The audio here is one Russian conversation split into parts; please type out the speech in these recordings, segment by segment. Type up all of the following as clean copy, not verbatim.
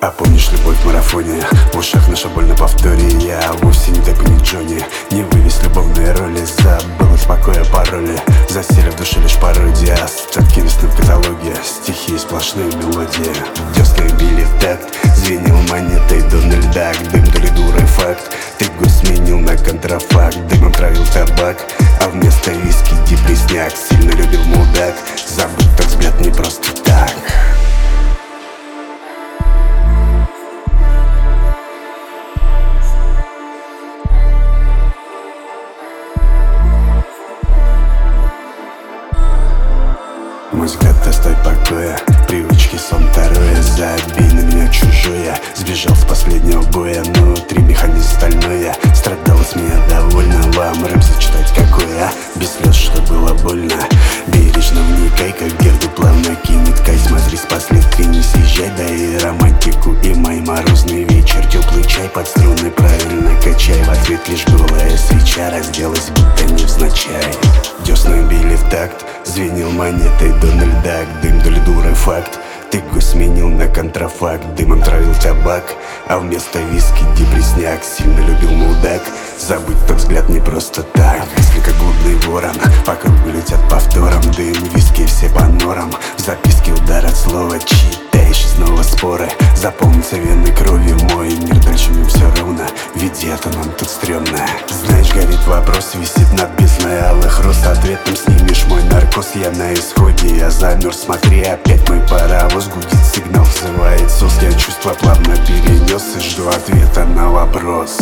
А помнишь любовь в марафоне? В ушах наша боль на повторе. Я вовсе не Депп и не Джонни. Не вывез любовные роли, забыл от покоя пароли. Засели в душе лишь пародия, остатки весны в каталоге. Стихи, сплошные мелодии. Десны били в такт, звенел монетой Дональд Дак. Дым то ли дурой факт. Ты год сменил на контрафакт. Дымом травил табак, а вместо виски депресняк. Сильно любил мудак, забыть тот взгляд не просто так. Музыка, достой покоя, привычки, сон второе. Забей на меня чужое, сбежал с последнего боя. Внутри механизм стальное, страдала с меня довольно. Вам рэп зачитать какое, без слез, что было больно. Бережно вникай, как Герду плавно кинет кай. Смотри, с последствий не съезжай, да и романтику. И май, морозный вечер, теплый чай под струны правильно качай. В ответ лишь голая свеча разделась, будто невзначай. Десны били в такт, звенел монетой Дональд Дак. Дым то ли дурой факт. Ты гость сменил на контрафакт. Дымом травил табак, а вместо виски депресняк. Сильно любил мудак, забыть тот взгляд не просто так. Если как блудный ворон, по кругу летят повтором. Дым, виски, все по норам. В записке удар от слова, читаешь снова споры. Заполнится вены кровью мой мир, дальше мне все равно, ведь это нам тут стрёмно. Знаешь, горит вопрос, висит над бездной алых роз. Ответом снимешь мой наркоз, я на исходе, я замерз. Смотри, опять мой паровоз гудит, сигнал взывает СОС. Я чувства плавно перенес и жду ответа на вопрос.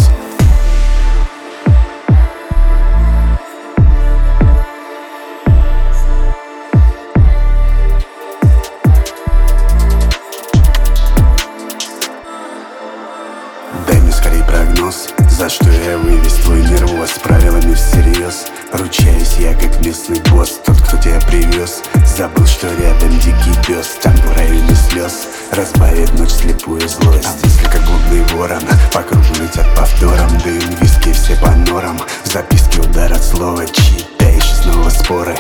Дай мне скорей прогноз, за что я вывез твой нервоз. Правилами всерьез, ручаюсь я как местный босс. Тот, кто тебя привез, забыл, что рядом дикий пес. Там в районе слез разбавит ночь слепую злость. А мысли как блудный ворон, по кругу летят повтором. Дым, виски, все по норам. В записке удар от слова, читаешь снова споры.